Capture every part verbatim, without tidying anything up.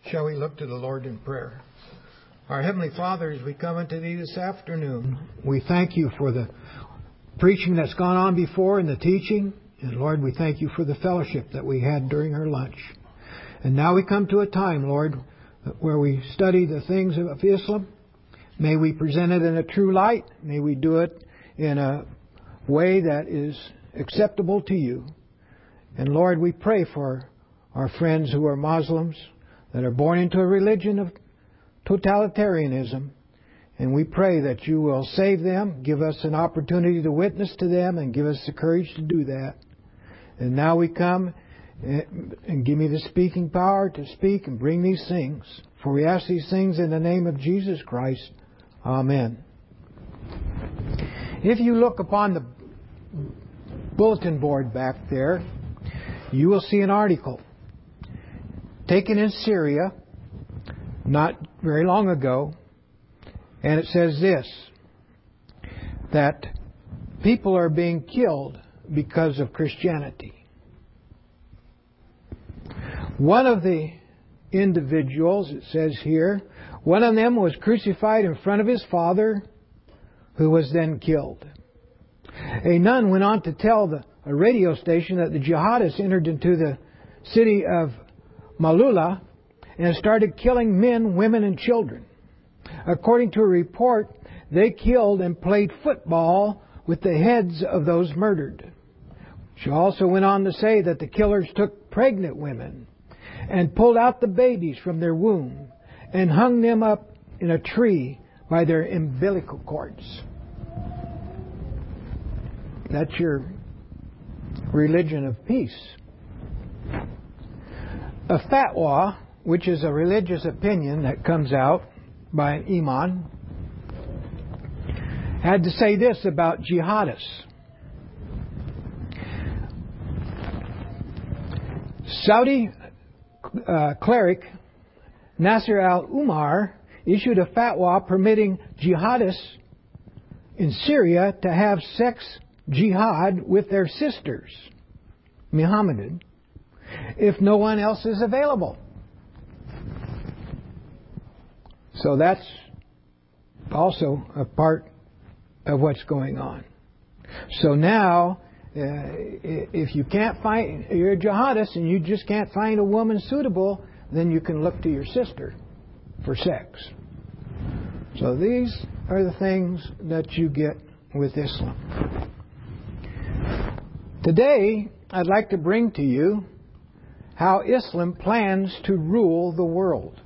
Shall we look to the Lord in prayer? Our Heavenly Father, as we come unto Thee this afternoon, we thank You for the preaching that's gone on before and the teaching. And Lord, we thank You for the fellowship that we had during our lunch. And now we come to a time, Lord, where we study the things of Islam. May we present it in a true light. May we do it in a way that is acceptable to You. And Lord, we pray for our friends who are Muslims, that are born into a religion of totalitarianism. And we pray that You will save them, give us an opportunity to witness to them, and give us the courage to do that. And now we come and give Me the speaking power to speak and bring these things. For we ask these things in the name of Jesus Christ. Amen. If you look upon the bulletin board back there, you will see an article taken in Syria not very long ago, and it says this, that people are being killed because of Christianity. One of the individuals, it says here, one of them was crucified in front of his father, who was then killed. A nun went on to tell the, a radio station that the jihadists entered into the city of Malula and started killing men, women, and children. According to a report, they killed and played football with the heads of those murdered. She also went on to say that the killers took pregnant women and pulled out the babies from their womb and hung them up in a tree by their umbilical cords. That's your religion of peace. A fatwa, which is a religious opinion that comes out by an imam, had to say this about jihadists. Saudi uh, cleric Nasser al-Umar issued a fatwa permitting jihadists in Syria to have sex jihad with their sisters, Muhammadan, if no one else is available. So that's also a part of what's going on. So now, uh, if you can't find, you're a jihadist and you just can't find a woman suitable, then you can look to your sister for sex. So these are the things that you get with Islam. Today, I'd like to bring to you how Islam plans to rule the world.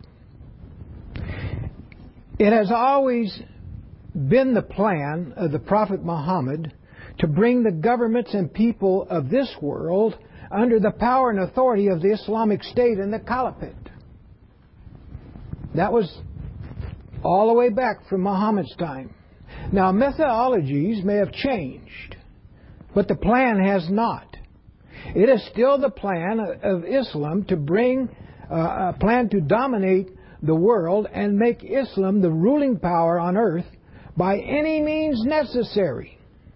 It has always been the plan of the Prophet Muhammad to bring the governments and people of this world under the power and authority of the Islamic State and the Caliphate. That was all the way back from Muhammad's time. Now, methodologies may have changed, but the plan has not. It is still the plan of Islam to bring, uh, a plan to dominate the world and make Islam the ruling power on earth by any means necessary.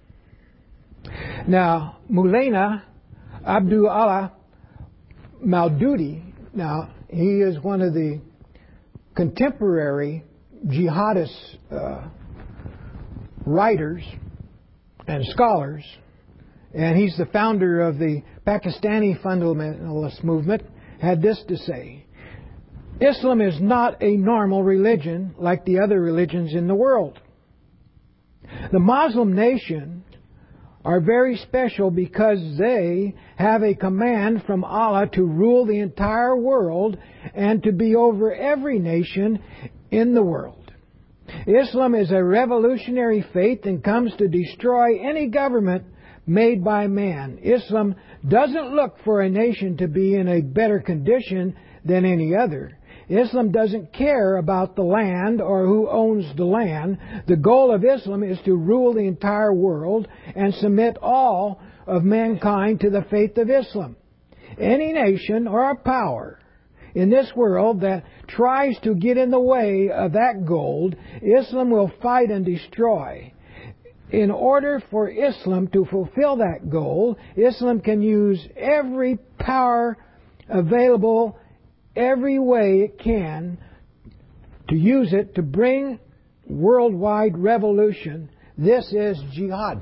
Now, Maulana Abdullah Maududi, now he is one of the contemporary jihadist uh, writers and scholars, and he's the founder of the Pakistani fundamentalist movement, had this to say: Islam is not a normal religion like the other religions in the world. The Muslim nation are very special because they have a command from Allah to rule the entire world and to be over every nation in the world. Islam is a revolutionary faith and comes to destroy any government made by man. Islam doesn't look for a nation to be in a better condition than any other. Islam doesn't care about the land or who owns the land. The goal of Islam is to rule the entire world and submit all of mankind to the faith of Islam. Any nation or power in this world that tries to get in the way of that goal, Islam will fight and destroy. In order for Islam to fulfill that goal, Islam can use every power available every way it can to use it to bring worldwide revolution. This is jihad.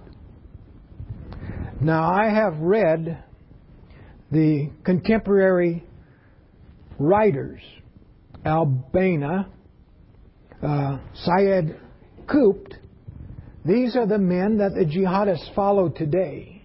Now, I have read the contemporary writers, Al-Banna, uh, Syed Qutb. These are the men that the jihadists follow today.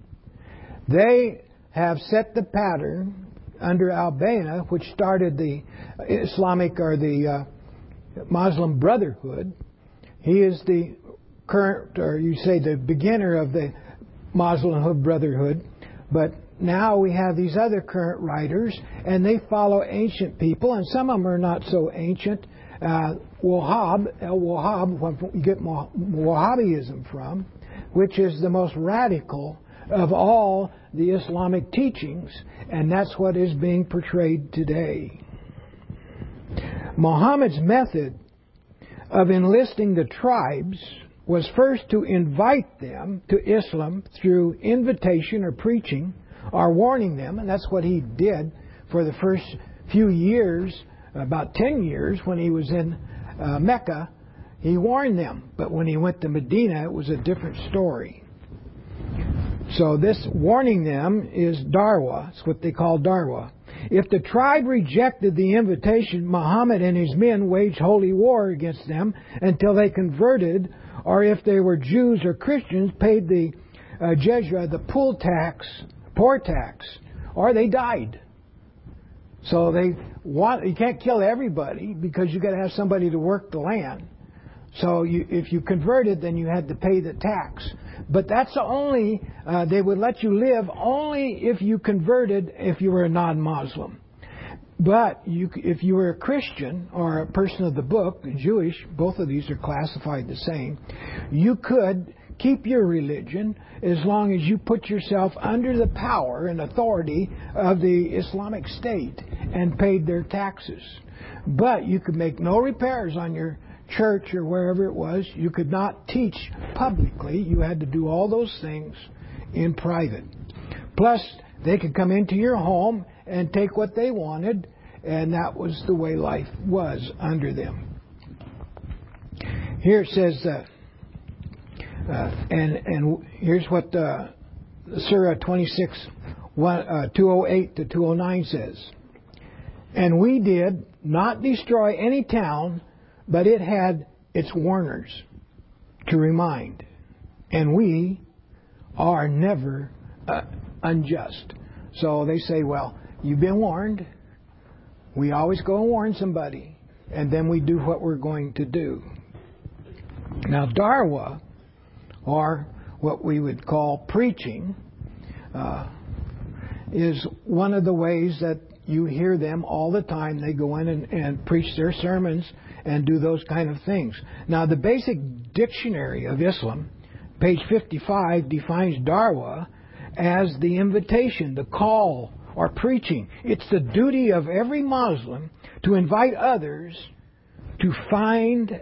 They have set the pattern under Al-Banna, which started the Islamic or the uh, Muslim Brotherhood. He is the current, or you say the beginner of the Muslim Brotherhood. But now we have these other current writers, and they follow ancient people, and some of them are not so ancient. Uh, Wahhab, al-Wahhab, where you get Wahhabism from, which is the most radical of all the Islamic teachings, and that's what is being portrayed today. Muhammad's method of enlisting the tribes was first to invite them to Islam through invitation or preaching or warning them, and that's what he did for the first few years, about ten years when he was in uh, Mecca. He warned them, but when he went to Medina, it was a different story. So this warning them is darwa. It's what they call darwa. If the tribe rejected the invitation, Muhammad and his men waged holy war against them until they converted, or if they were Jews or Christians, paid the uh, jizya, the poll tax, poor tax, or they died. So they want, you can't kill everybody because you got to have somebody to work the land. So you, if you converted, then you had to pay the tax. But that's only, uh, they would let you live only if you converted, if you were a non-Muslim. But you, if you were a Christian or a person of the book, Jewish, both of these are classified the same, you could keep your religion as long as you put yourself under the power and authority of the Islamic State and paid their taxes. But you could make no repairs on your church or wherever it was. You could not teach publicly. You had to do all those things in private. Plus, they could come into your home and take what they wanted, and that was the way life was under them. Here it says, uh, uh, and and here's what uh, Surah twenty-six, two oh eight to two oh nine says. And we did not destroy any town, but it had its warners to remind. And we are never uh, unjust. So they say, well, you've been warned. We always go and warn somebody. And then we do what we're going to do. Now, Darwa, or what we would call preaching, uh, is one of the ways that you hear them all the time. They go in and, and preach their sermons and do those kind of things. Now, the basic dictionary of Islam, page fifty-five, defines darwa as the invitation, the call, or preaching. It's the duty of every Muslim to invite others to find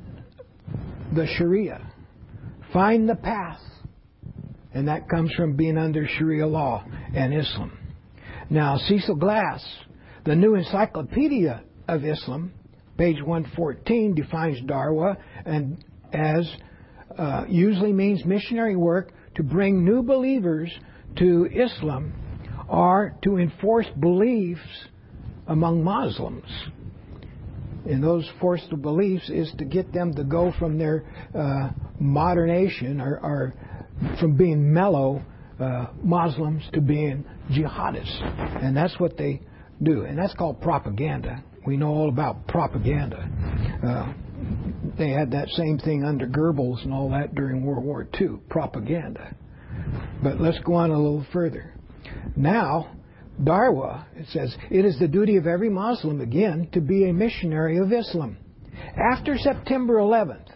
the Sharia, find the path. And that comes from being under Sharia law and Islam. Now, Cecil Glass, the New Encyclopedia of Islam, page one fourteen, defines darwa and as uh, usually means missionary work to bring new believers to Islam or to enforce beliefs among Muslims. And those forced beliefs is to get them to go from their uh, modernation or, or from being mellow uh, Muslims to being jihadists. And that's what they do. And that's called propaganda. We know all about propaganda. Uh, they had that same thing under Goebbels and all that during World War Two, propaganda. But let's go on a little further. Now, Darwa, it says, it is the duty of every Muslim, again, to be a missionary of Islam. After September eleventh,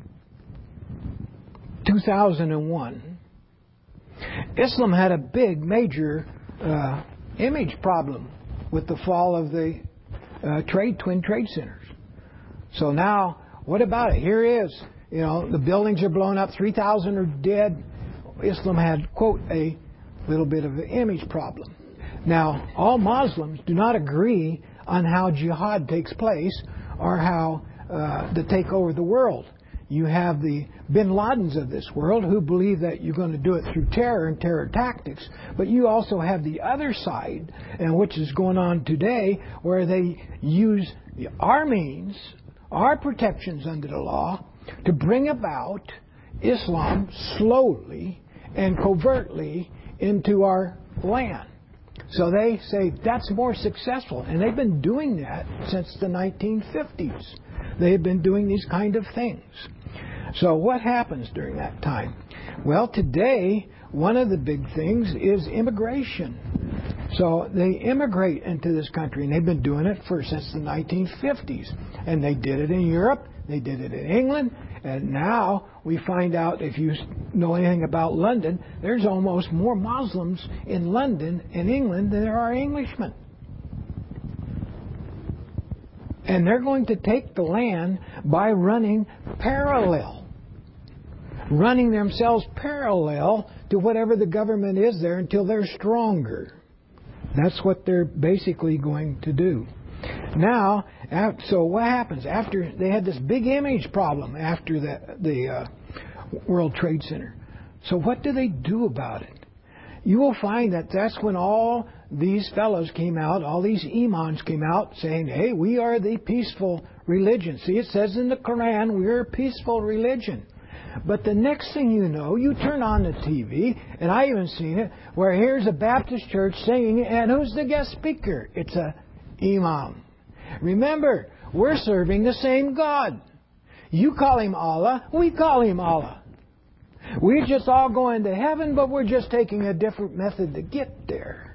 two thousand one, Islam had a big, major uh, image problem with the fall of the uh, trade twin trade centers. So now, what about it? Here it is. You know, the buildings are blown up. three thousand are dead. Islam had, quote, a little bit of an image problem. Now, all Muslims do not agree on how jihad takes place or how uh, to take over the world. You have the bin Ladens of this world who believe that you're going to do it through terror and terror tactics. But you also have the other side, and which is going on today, where they use our means, our protections under the law, to bring about Islam slowly and covertly into our land. So they say that's more successful. And they've been doing that since the nineteen fifties. They've been doing these kind of things. So what happens during that time? Well, today, one of the big things is immigration. So they immigrate into this country, and they've been doing it for since the nineteen fifties. And they did it in Europe, they did it in England, and now we find out, if you know anything about London, there's almost more Muslims in London and England than there are Englishmen. And they're going to take the land by running parallel. Running themselves parallel to whatever the government is there until they're stronger. That's what they're basically going to do. Now, so what happens? After they had this big image problem after the, the uh, World Trade Center. So what do they do about it? You will find that that's when all these fellows came out, all these imams came out saying, hey, we are the peaceful religion. See, it says in the Quran, we're a peaceful religion. But the next thing you know, you turn on the T V, and I even seen it, where here's a Baptist church singing, and who's the guest speaker? It's a imam. Remember, we're serving the same God. You call him Allah, we call him Allah. We're just all going to heaven, but we're just taking a different method to get there.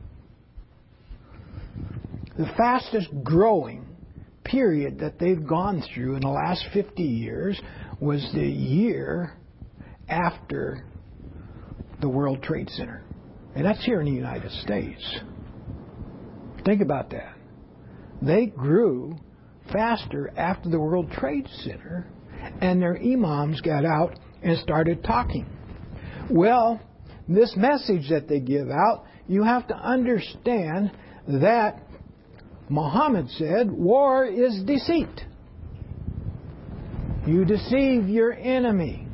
The fastest growing period that they've gone through in the last fifty years was the year after the World Trade Center. And that's here in the United States. Think about that. They grew faster after the World Trade Center, and their imams got out and started talking. Well, this message that they give out, you have to understand that Muhammad said, war is deceit. You deceive your enemy.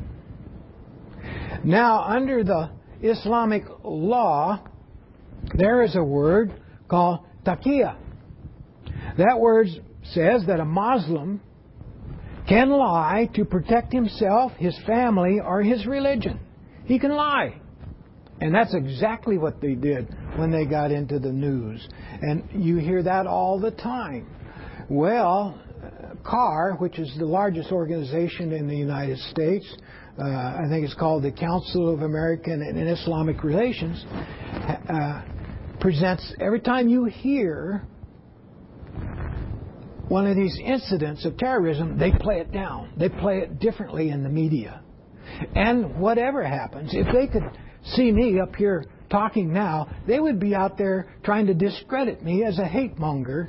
Now, under the Islamic law, there is a word called taqiyya. That word says that a Muslim can lie to protect himself, his family, or his religion. He can lie. And that's exactly what they did when they got into the news. And you hear that all the time. Well, C A R, which is the largest organization in the United States, uh, I think it's called the Council of American and Islamic Relations, uh, presents, every time you hear one of these incidents of terrorism, they play it down. They play it differently in the media. And whatever happens, if they could see me up here talking now, they would be out there trying to discredit me as a hate monger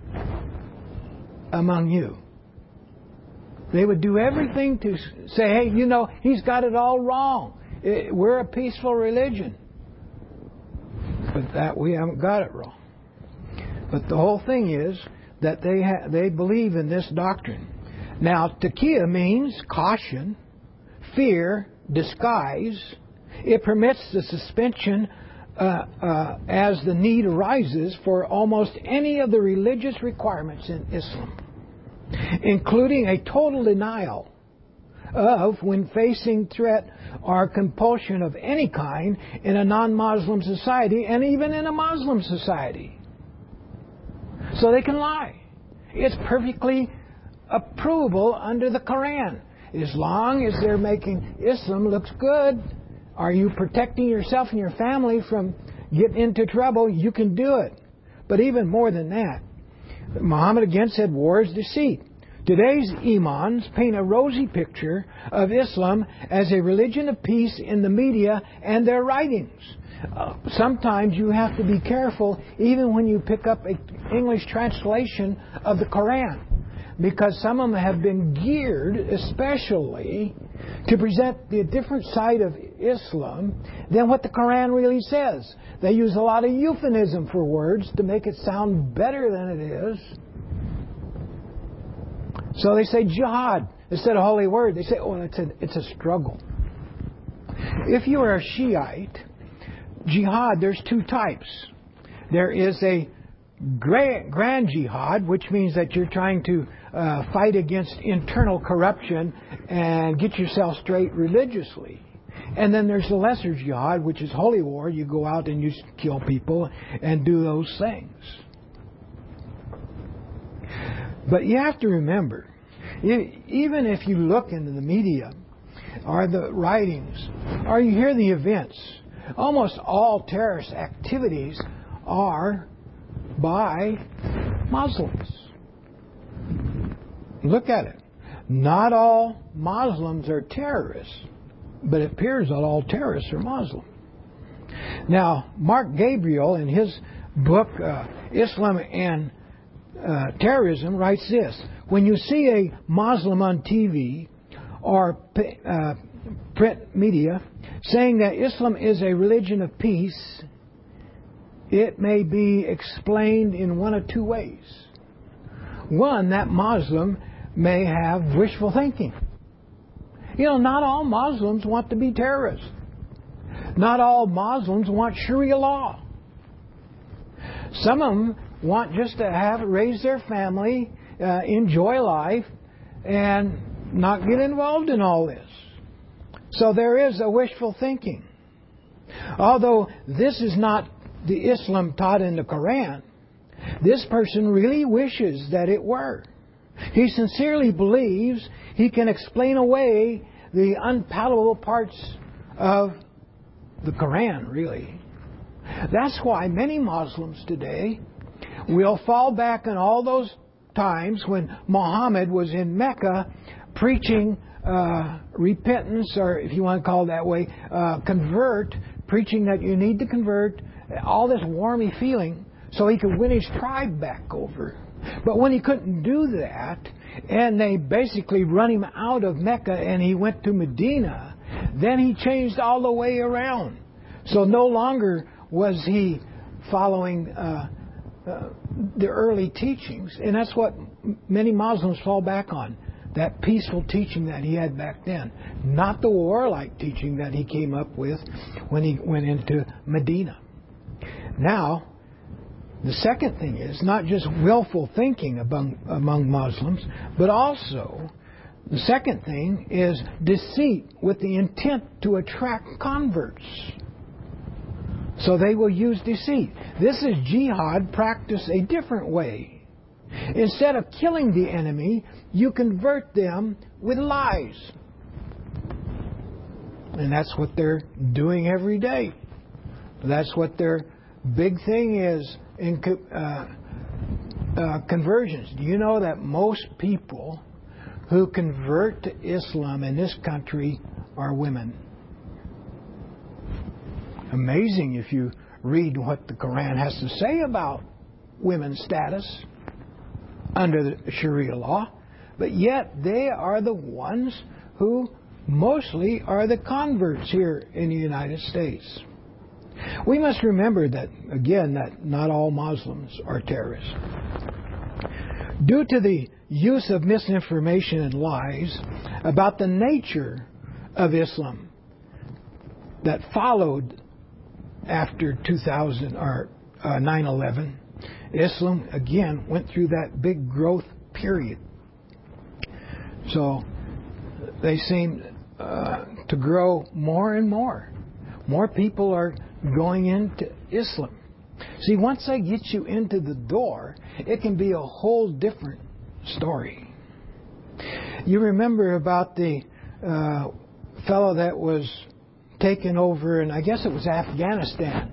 among you. They would do everything to say, hey, you know, he's got it all wrong. We're a peaceful religion. But that we haven't got it wrong. But the whole thing is that they ha- they believe in this doctrine. Now, taqiyya means caution, fear, disguise. It permits the suspension uh, uh, as the need arises for almost any of the religious requirements in Islam, including a total denial of when facing threat or compulsion of any kind in a non-Muslim society and even in a Muslim society. So they can lie. It's perfectly approvable under the Quran. As long as they're making Islam looks good, are you protecting yourself and your family from getting into trouble, you can do it. But even more than that, Muhammad again said war is deceit. Today's imams paint a rosy picture of Islam as a religion of peace in the media and their writings. Uh, sometimes you have to be careful even when you pick up an English translation of the Quran, because some of them have been geared especially to present the different side of Islam than what the Quran really says. They use a lot of euphemism for words to make it sound better than it is. So they say jihad instead of holy word. They say, oh, it's a, it's a struggle. If you are a Shiite, jihad, there's two types. There is a grand, grand jihad, which means that you're trying to uh, fight against internal corruption and get yourself straight religiously. And then there's the lesser jihad, which is holy war. You go out and you kill people and do those things. But you have to remember, even if you look into the media or the writings or you hear the events, almost all terrorist activities are by Muslims. Look at it. Not all Muslims are terrorists, but it appears that all terrorists are Muslim. Now, Mark Gabriel, in his book, uh, Islam and uh, Terrorism, writes this. When you see a Muslim on T V or uh, print media saying that Islam is a religion of peace, it may be explained in one of two ways. One, that Muslim may have wishful thinking. You know, not all Muslims want to be terrorists. Not all Muslims want Sharia law. Some of them want just to have raise their family, uh, enjoy life, and not get involved in all this. So there is a wishful thinking. Although this is not the Islam taught in the Quran, this person really wishes that it were. He sincerely believes he can explain away the unpalatable parts of the Quran, really. That's why many Muslims today will fall back on all those times when Muhammad was in Mecca preaching uh, repentance, or if you want to call it that way, uh, convert, preaching that you need to convert, all this warmy feeling, so he could win his tribe back over. But when he couldn't do that, and they basically run him out of Mecca and he went to Medina, then he changed all the way around. So no longer was he following uh, uh, the early teachings. And that's what many Muslims fall back on, that peaceful teaching that he had back then, not the warlike teaching that he came up with when he went into Medina. Now, the second thing is not just willful thinking among, among Muslims, but also the second thing is deceit with the intent to attract converts. So they will use deceit. This is jihad practiced a different way. Instead of killing the enemy, you convert them with lies. And that's what they're doing every day. That's what their big thing is in uh, uh, conversions. Do you know that most people who convert to Islam in this country are women? Amazing if you read what the Quran has to say about women's status under the Sharia law. But yet they are the ones who mostly are the converts here in the United States. We must remember that, again, that not all Muslims are terrorists. Due to the use of misinformation and lies about the nature of Islam that followed after two thousand or uh, nine eleven, Islam again went through that big growth period. So they seem uh, to grow more and more. More people are going into Islam. See, once they get you into the door, it can be a whole different story. You remember about the uh, fellow that was taken over, and I guess it was Afghanistan,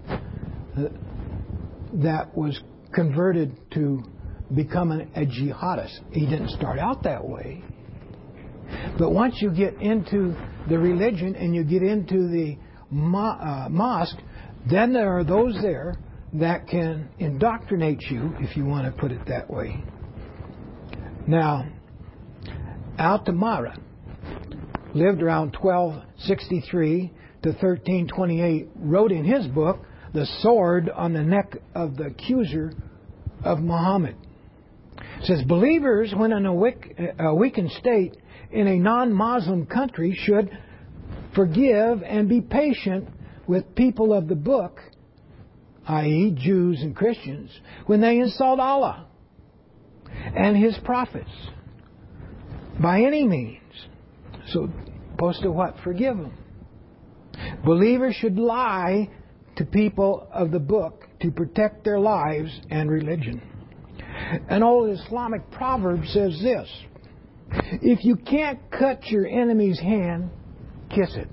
that was converted to become an, a jihadist. He didn't start out that way. But once you get into the religion and you get into the mo- uh, mosque, then there are those there that can indoctrinate you, if you want to put it that way. Now, Al-Tamara lived around twelve sixty-three to thirteen twenty-eight, wrote in his book, The Sword on the Neck of the Accuser of Muhammad. It says, believers, when in a, weak, a weakened state in a non-Muslim country, should forgive and be patient with people of the book, that is, Jews and Christians, when they insult Allah and His prophets by any means. So, supposed to what? Forgive them. Believers should lie to people of the book to protect their lives and religion. An old Islamic proverb says this: if you can't cut your enemy's hand, kiss it.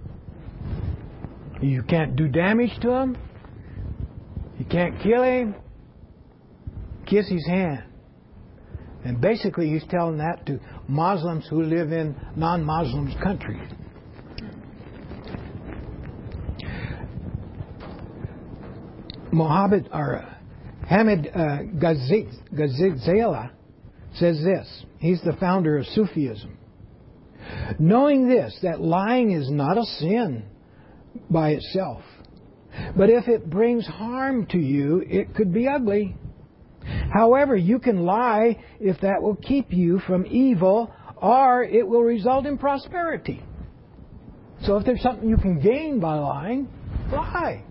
You can't do damage to him, you can't kill him, kiss his hand. And basically he's telling that to Muslims who live in non-Muslim countries. Muhammad or Hamid uh, Ghazali says this. He's the founder of Sufism. Knowing this, that lying is not a sin by itself, but if it brings harm to you, it could be ugly. However, you can lie if that will keep you from evil, or it will result in prosperity. So if there's something you can gain by lying, lie.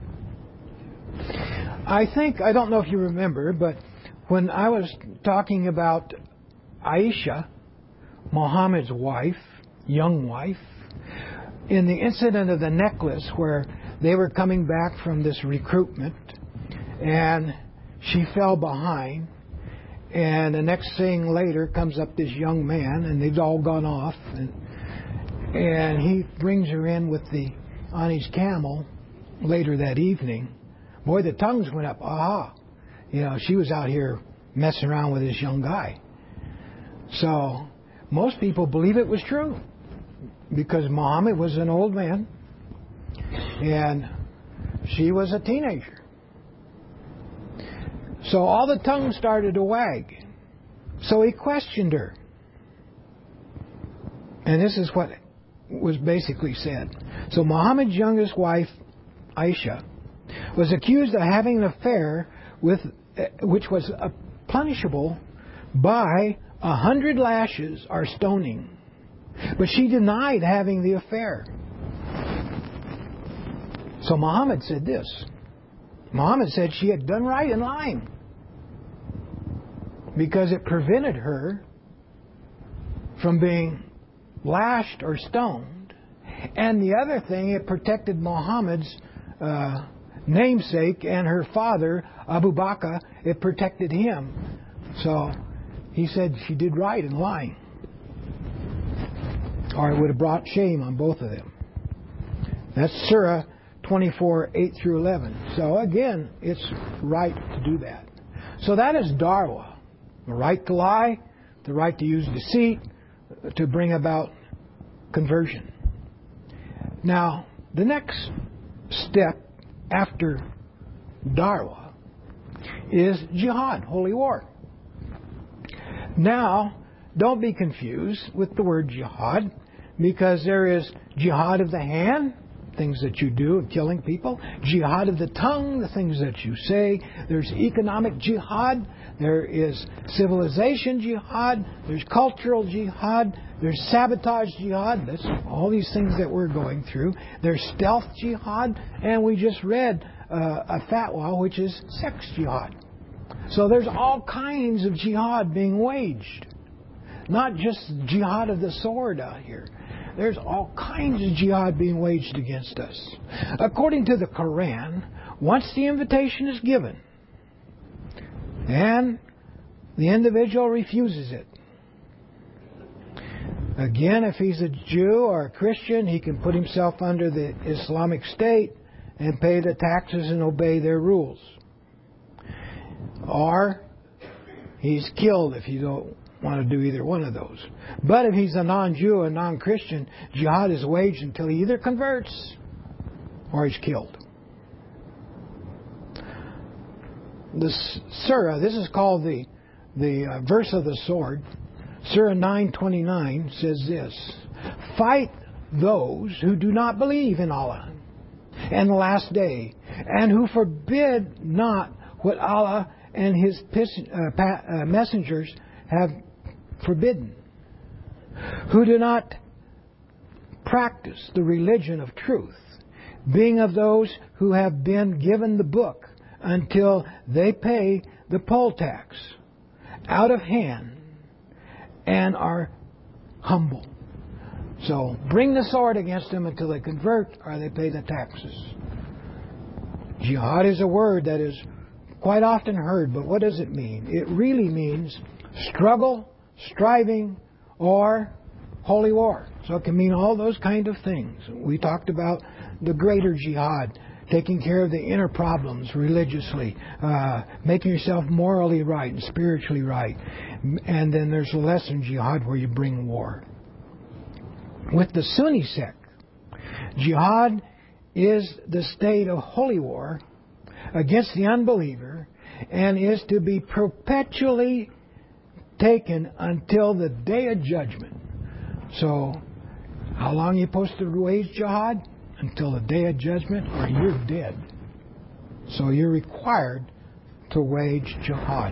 I think, I don't know if you remember, but when I was talking about Aisha, Muhammad's wife, young wife, in the incident of the necklace where they were coming back from this recruitment and she fell behind, and the next thing later comes up this young man, and they've all gone off, and, and he brings her in with the on his camel later that evening. Boy, the tongues went up. Aha. You know, she was out here messing around with this young guy. So, most people believe it was true. Because Muhammad was an old man. And she was a teenager. So all the tongues started to wag. So he questioned her. And this is what was basically said. So Muhammad's youngest wife, Aisha, was accused of having an affair with, which was uh, punishable by a hundred lashes or stoning. But she denied having the affair. So Muhammad said this. Muhammad said she had done right in lying, because it prevented her from being lashed or stoned. And the other thing, it protected Muhammad's uh, namesake and her father, Abu Bakr. It protected him. So he said she did right in lying, or it would have brought shame on both of them. That's Surah twenty-four, eight through eleven. So again, it's right to do that. So that is Darwa. The right to lie, the right to use deceit to bring about conversion. Now, the next step after Darwa is jihad, holy war. Now, don't be confused with the word jihad, because there is jihad of the hand, things that you do of killing people, jihad of the tongue, the things that you say. There's economic jihad, there is civilization jihad, there's cultural jihad, there's sabotage jihad. That's all these things that we're going through. There's stealth jihad, and we just read uh, a fatwa, which is sex jihad. So there's all kinds of jihad being waged. Not just jihad of the sword out here. There's all kinds of jihad being waged against us. According to the Quran, once the invitation is given and the individual refuses it, again, if he's a Jew or a Christian, he can put himself under the Islamic State and pay the taxes and obey their rules. Or he's killed if you don't want to do either one of those. But if he's a non-Jew or non-Christian, jihad is waged until he either converts or he's killed. This surah, this is called the the uh, verse of the sword. Surah nine twenty-nine says this: fight those who do not believe in Allah and the last day, and who forbid not what Allah and His messengers have forbidden, who do not practice the religion of truth, being of those who have been given the book until they pay the poll tax out of hand and are humble. So bring the sword against them until they convert or they pay the taxes. Jihad is a word that is quite often heard, but what does it mean? It really means struggle, striving, or holy war. So it can mean all those kind of things. We talked about the greater jihad, taking care of the inner problems religiously, uh, making yourself morally right and spiritually right. And then there's a lesser jihad where you bring war. With the Sunni sect, jihad is the state of holy war against the unbeliever and is to be perpetually taken until the day of judgment. So, how long are you supposed to wage jihad? Until the day of judgment, or you're dead. So you're required to wage jihad.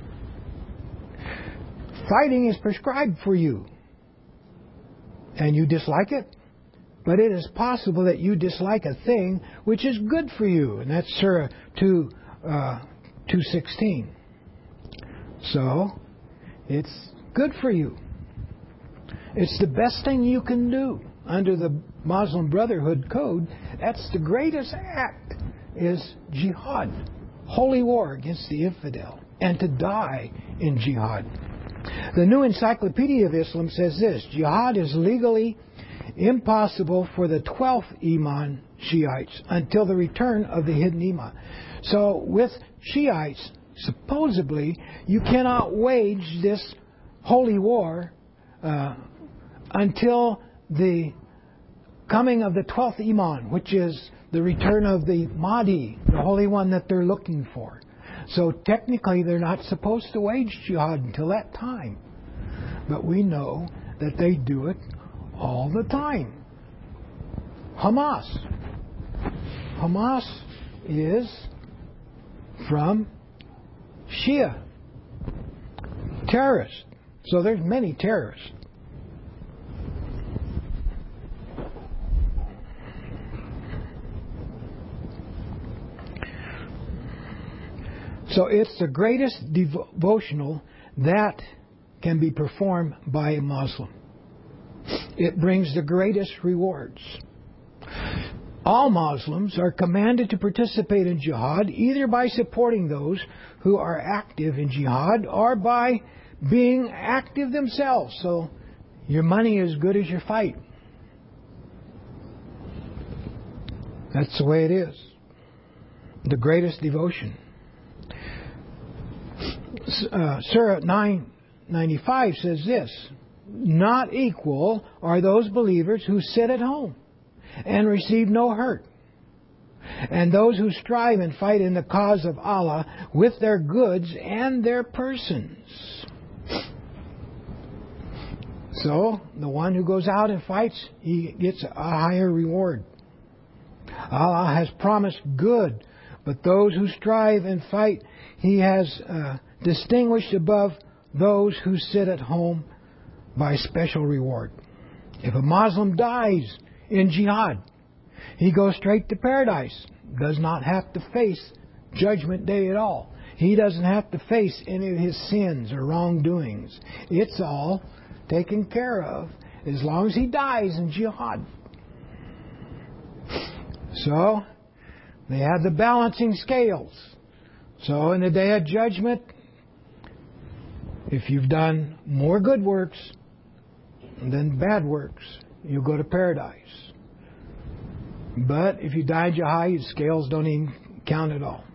Fighting is prescribed for you, and you dislike it, but it is possible that you dislike a thing which is good for you, and that's Surah two, uh, two sixteen. So, it's good for you. It's the best thing you can do under the Muslim Brotherhood code. That's the greatest act, is jihad, holy war against the infidel, and to die in jihad. The New Encyclopedia of Islam says this: jihad is legally impossible for the twelfth Imam Shiites until the return of the hidden Imam. So with Shiites, supposedly, you cannot wage this holy war uh, until the coming of the twelfth Imam, which is the return of the Mahdi, the Holy One that they're looking for. So technically they're not supposed to wage jihad until that time. But we know that they do it all the time. Hamas. Hamas is from Shia. Terrorists. So there's many terrorists. So it's the greatest devotional that can be performed by a Muslim. It brings the greatest rewards. All Muslims are commanded to participate in jihad either by supporting those who are active in jihad or by being active themselves. So your money is as good as your fight. That's the way it is. The greatest devotion. Uh, Surah nine ninety-five says this: not equal are those believers who sit at home and receive no hurt, and those who strive and fight in the cause of Allah with their goods and their persons. So, the one who goes out and fights, he gets a higher reward. Allah has promised good, but those who strive and fight, He has uh, distinguished above those who sit at home by special reward. If a Muslim dies in jihad, he goes straight to paradise. Does not have to face judgment day at all. He doesn't have to face any of his sins or wrongdoings. It's all taken care of as long as he dies in jihad. So, they have the balancing scales. So, in the day of judgment, if you've done more good works than bad works, you go to paradise. But if you die in jihad, the scales don't even count at all.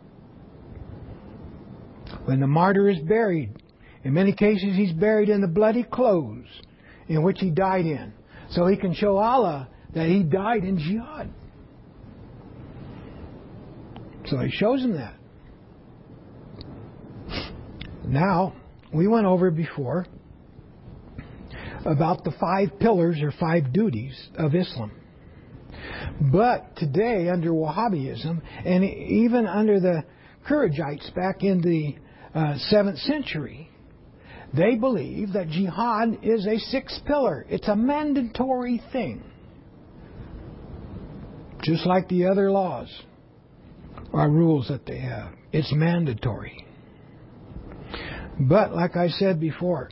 When the martyr is buried, in many cases he's buried in the bloody clothes in which he died in. So he can show Allah that he died in jihad. So he shows him that. Now, we went over before about the five pillars or five duties of Islam. But today, under Wahhabism, and even under the Kharijites back in the uh, seventh century, they believe that jihad is a sixth pillar. It's a mandatory thing. Just like the other laws or rules that they have. It's mandatory. But like I said before,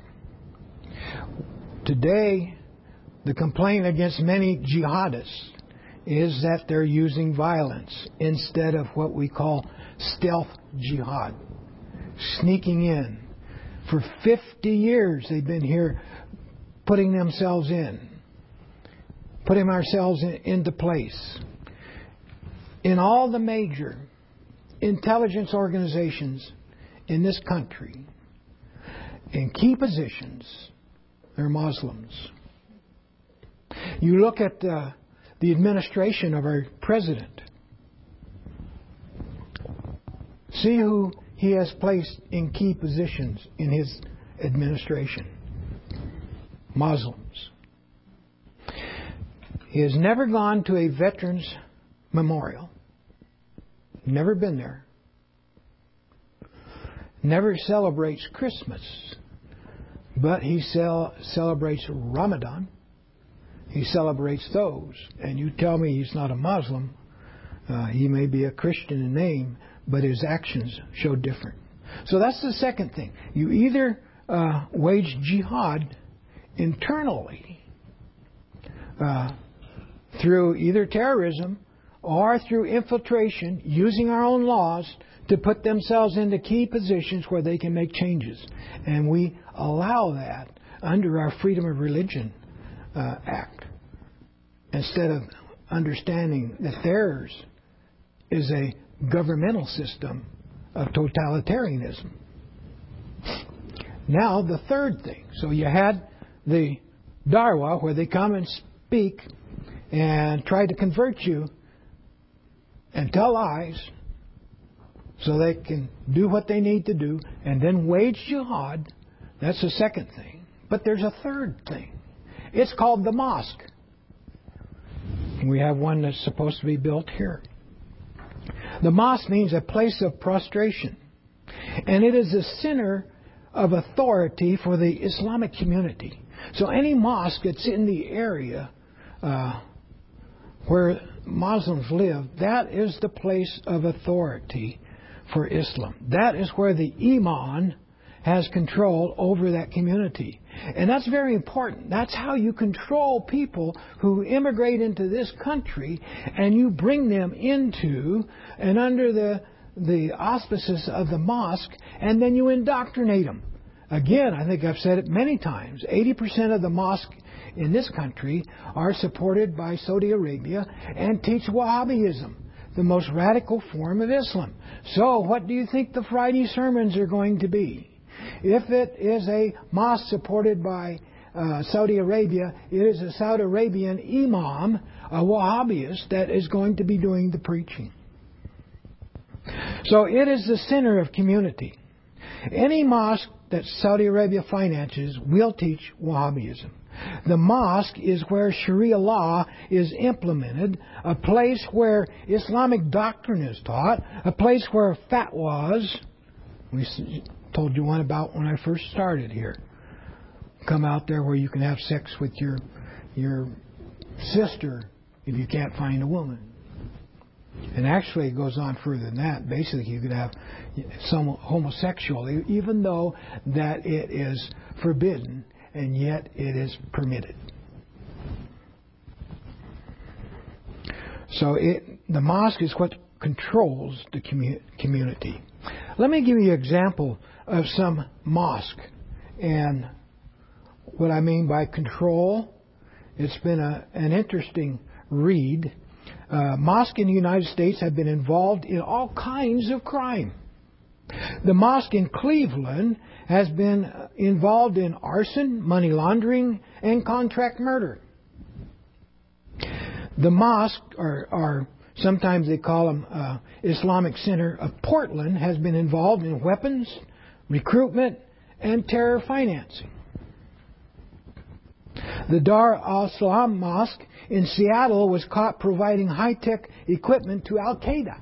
today the complaint against many jihadists is that they're using violence instead of what we call stealth jihad. Sneaking in. For fifty years they've been here putting themselves in. Putting ourselves in, into place. In all the major intelligence organizations in this country, in key positions, they're Muslims. You look at uh, the administration of our president. See who he has placed in key positions in his administration. Muslims. He has never gone to a veterans memorial. Never been there. Never celebrates Christmas. But he cel- celebrates Ramadan. He celebrates those. And you tell me he's not a Muslim. Uh, he may be a Christian in name, but his actions show different. So that's the second thing. You either uh, wage jihad internally uh, through either terrorism or through infiltration, using our own laws to put themselves into key positions where they can make changes. And we allow that under our Freedom of Religion uh, Act, instead of understanding that theirs is a governmental system of totalitarianism. Now, the third thing. So you had the Darwa, where they come and speak and try to convert you and tell lies so they can do what they need to do and then wage jihad. That's the second thing. But there's a third thing. It's called the mosque. We have one that's supposed to be built here. The mosque means a place of prostration. And it is the center of authority for the Islamic community. So any mosque that's in the area uh, where Muslims live, that is the place of authority for Islam. That is where the imam has control over that community. And that's very important. That's how you control people who immigrate into this country, and you bring them into and under the the auspices of the mosque, and then you indoctrinate them. Again, I think I've said it many times, eighty percent of the mosques in this country are supported by Saudi Arabia and teach Wahhabism, the most radical form of Islam. So what do you think the Friday sermons are going to be? If it is a mosque supported by uh, Saudi Arabia, it is a Saudi Arabian imam, a Wahhabist, that is going to be doing the preaching. So it is the center of community. Any mosque that Saudi Arabia finances will teach Wahhabism. The mosque is where Sharia law is implemented, a place where Islamic doctrine is taught, a place where fatwas, we told you one about when I first started here, come out there where you can have sex with your your sister if you can't find a woman. And actually it goes on further than that. Basically you could have some homosexual, even though that it is forbidden, and yet it is permitted. So it, the mosque is what controls the commu- community. Let me give you an example of some mosque and what I mean by control. It's been a, an interesting read. Uh, mosques in the United States have been involved in all kinds of crime. The mosque in Cleveland has been involved in arson, money laundering, and contract murder. The mosque, or, or sometimes they call them uh, Islamic Center of Portland, has been involved in weapons, recruitment, and terror financing. The Dar al-Salam Mosque in Seattle was caught providing high-tech equipment to Al-Qaeda.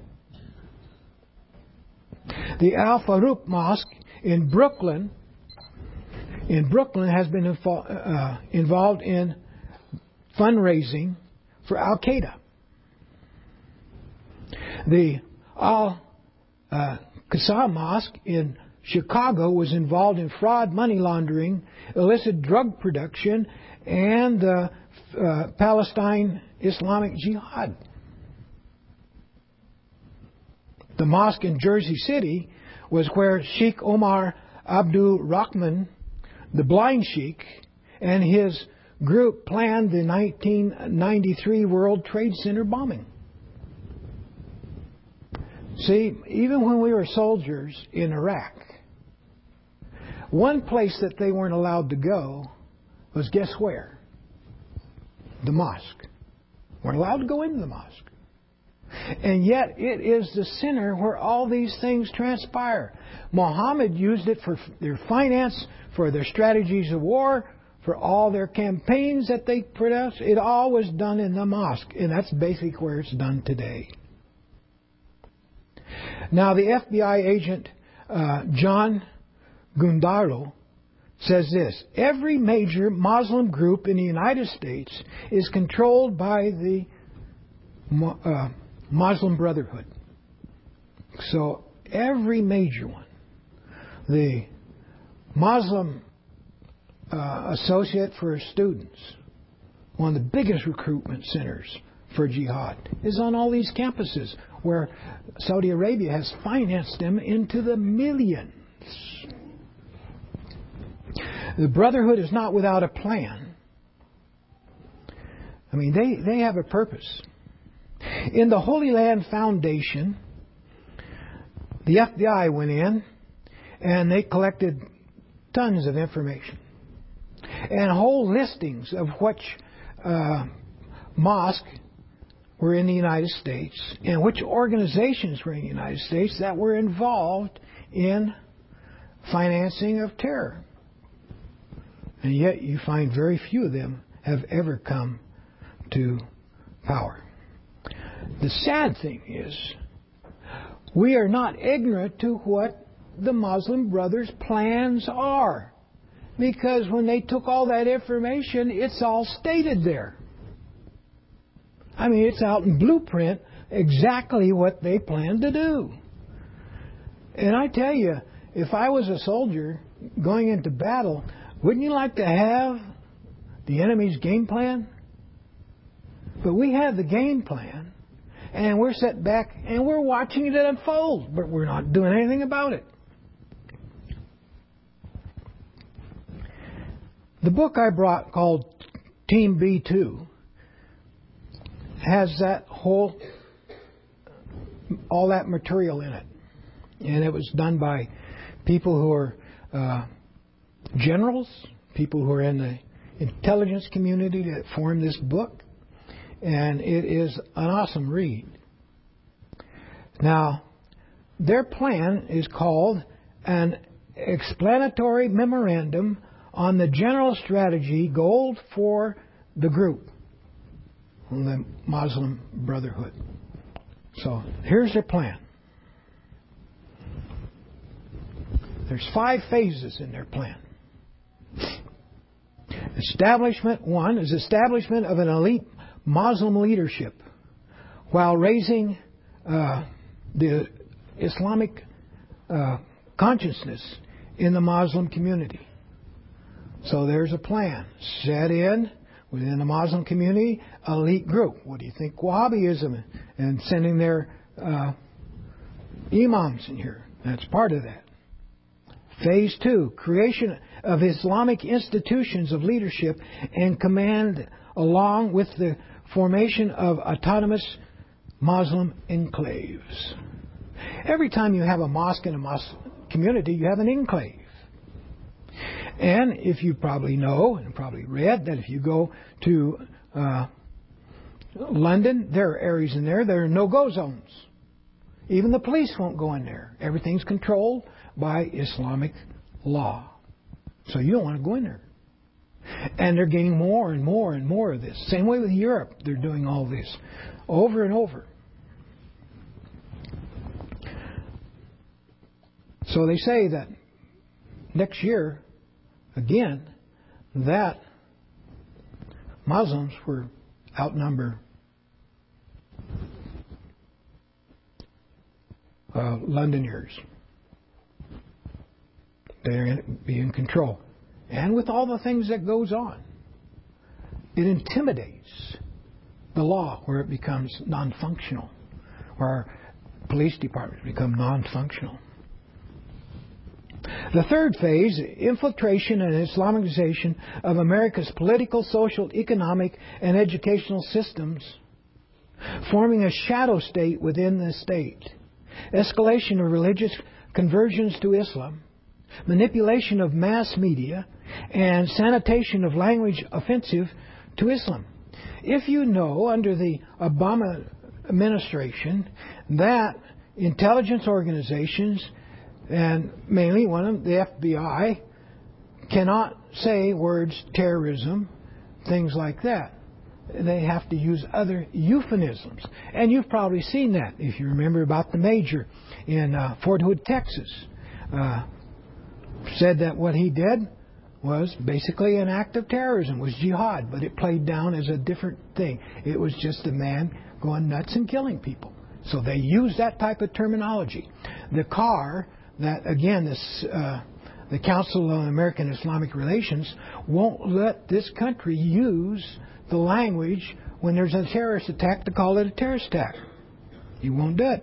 The Al-Farouq Mosque in Brooklyn in Brooklyn has been info- uh, involved in fundraising for Al-Qaeda. The Al-Qasam Mosque in Chicago was involved in fraud, money laundering, illicit drug production, and the uh, uh, Palestine Islamic Jihad. The mosque in Jersey City was where Sheikh Omar Abdul Rahman, the blind sheikh, and his group planned the nineteen ninety-three World Trade Center bombing. See, even when we were soldiers in Iraq, one place that they weren't allowed to go was, guess where? The mosque. Weren't allowed to go into the mosque. And yet it is the center where all these things transpire. Muhammad used it for their finance, for their strategies of war, for all their campaigns that they produced. It all was done in the mosque. And that's basically where it's done today. Now the F B I agent uh, John Gundaro says this: every major Muslim group in the United States is controlled by the uh, Muslim Brotherhood. So every major one. The Muslim uh, Associate for Students, one of the biggest recruitment centers for jihad, is on all these campuses where Saudi Arabia has financed them into the millions. The Brotherhood is not without a plan. I mean, they, they have a purpose. In the Holy Land Foundation, the F B I went in and they collected tons of information and whole listings of which uh, mosques were in the United States and which organizations were in the United States that were involved in financing of terror. And yet you find very few of them have ever come to power. The sad thing is, we are not ignorant to what the Muslim Brothers' plans are. Because when they took all that information, it's all stated there. I mean, it's out in blueprint exactly what they plan to do. And I tell you, if I was a soldier going into battle, wouldn't you like to have the enemy's game plan? But we have the game plan, and we're set back, and we're watching it unfold, but we're not doing anything about it. The book I brought, called Team B two, has that whole, all that material in it. And it was done by people who are uh, generals, people who are in the intelligence community that formed this book. And it is an awesome read. Now, their plan is called an explanatory memorandum on the general strategy goals for the group, the Muslim Brotherhood. So here's their plan. There's five phases in their plan. Establishment one is establishment of an elite Muslim leadership while raising uh, the Islamic uh, consciousness in the Muslim community. So there's a plan set in within the Muslim community, elite group. What do you think Wahhabism and sending their uh, imams in here? That's part of that. Phase two, creation of Islamic institutions of leadership and command, along with the formation of autonomous Muslim enclaves. Every time you have a mosque in a Muslim community, you have an enclave. And if you probably know and probably read that if you go to uh, London, there are areas in there that are no-go zones. Even the police won't go in there. Everything's controlled by Islamic law. So you don't want to go in there. And they're getting more and more and more of this. Same way with Europe. They're doing all this over and over. So they say that next year, again, that Muslims will outnumber uh, Londoners. They're be in control. And with all the things that goes on, it intimidates the law where it becomes non-functional, where our police departments become non-functional. The third phase, infiltration and Islamization of America's political, social, economic, and educational systems, forming a shadow state within the state. Escalation of religious conversions to Islam, manipulation of mass media, and sanitation of language offensive to Islam. If you know, under the Obama administration, that intelligence organizations, and mainly one of them, the F B I, cannot say words terrorism, things like that. They have to use other euphemisms. And you've probably seen that if you remember about the major in uh, Fort Hood, Texas. Uh, said that what he did was basically an act of terrorism, was jihad, but it played down as a different thing. It was just a man going nuts and killing people. So they use that type of terminology. The car that, again, this, uh, the Council on American Islamic Relations won't let this country use the language when there's a terrorist attack to call it a terrorist attack. He won't do it.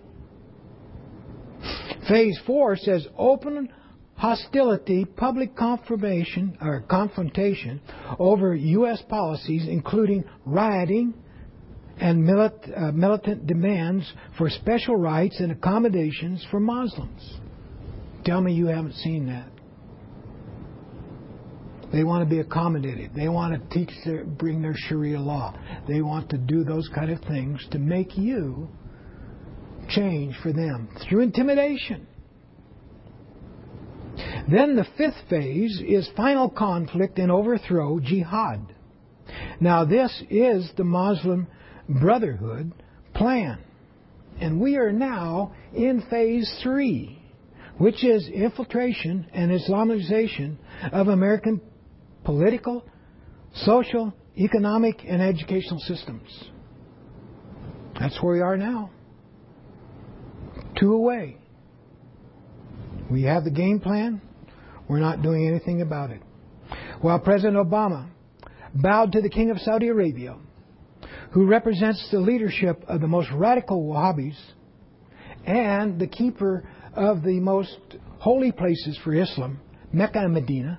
Phase four says open hostility, public confirmation or confrontation over U S policies, including rioting and milit, uh, militant demands for special rights and accommodations for Muslims. Tell me you haven't seen that. They want to be accommodated. They want to teach their, bring their Sharia law. They want to do those kind of things to make you change for them through intimidation. Then the fifth phase is final conflict and overthrow, jihad. Now this is the Muslim Brotherhood plan. And we are now in phase three, which is infiltration and Islamization of American political, social, economic, and educational systems. That's where we are now. Two away. We have the game plan. We're not doing anything about it. While President Obama bowed to the King of Saudi Arabia, who represents the leadership of the most radical Wahhabis and the keeper of the most holy places for Islam, Mecca and Medina,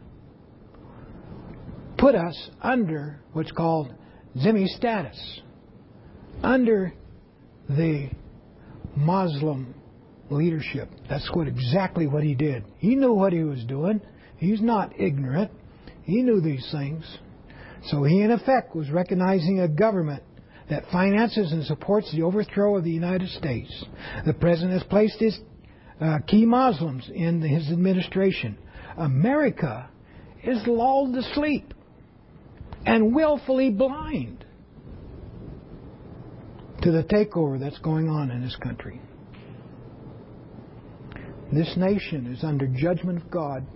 put us under what's called Zimmi status, under the Muslim leadership. That's what exactly what he did. He knew what he was doing. He's not ignorant. He knew these things. So he, in effect, was recognizing a government that finances and supports the overthrow of the United States. The president has placed his uh, key Muslims in his administration. America is lulled to sleep and willfully blind to the takeover that's going on in this country. This nation is under judgment of God.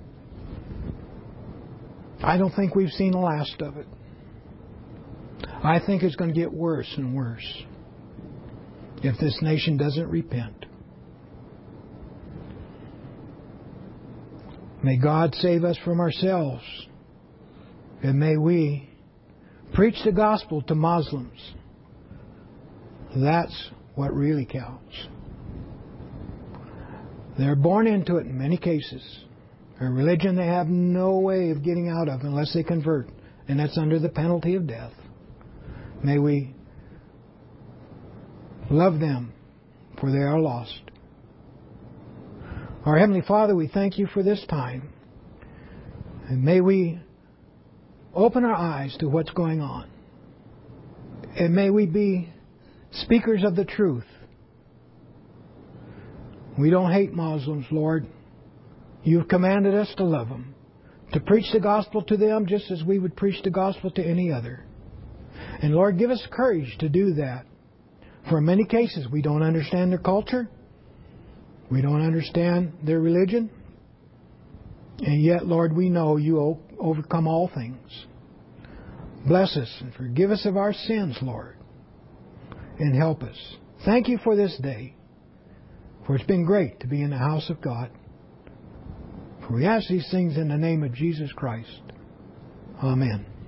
I don't think we've seen the last of it. I think it's going to get worse and worse if this nation doesn't repent. May God save us from ourselves, and may we preach the gospel to Muslims. That's what really counts. They're born into it in many cases. A religion they have no way of getting out of unless they convert, and that's under the penalty of death. May we love them, for they are lost. Our Heavenly Father, we thank you for this time. And may we open our eyes to what's going on. And may we be speakers of the truth. We don't hate Muslims, Lord. You've commanded us to love them, to preach the gospel to them just as we would preach the gospel to any other. And Lord, give us courage to do that. For in many cases, we don't understand their culture. We don't understand their religion. And yet, Lord, we know you overcome all things. Bless us and forgive us of our sins, Lord. And help us. Thank you for this day. For it's been great to be in the house of God. For we ask these things in the name of Jesus Christ. Amen.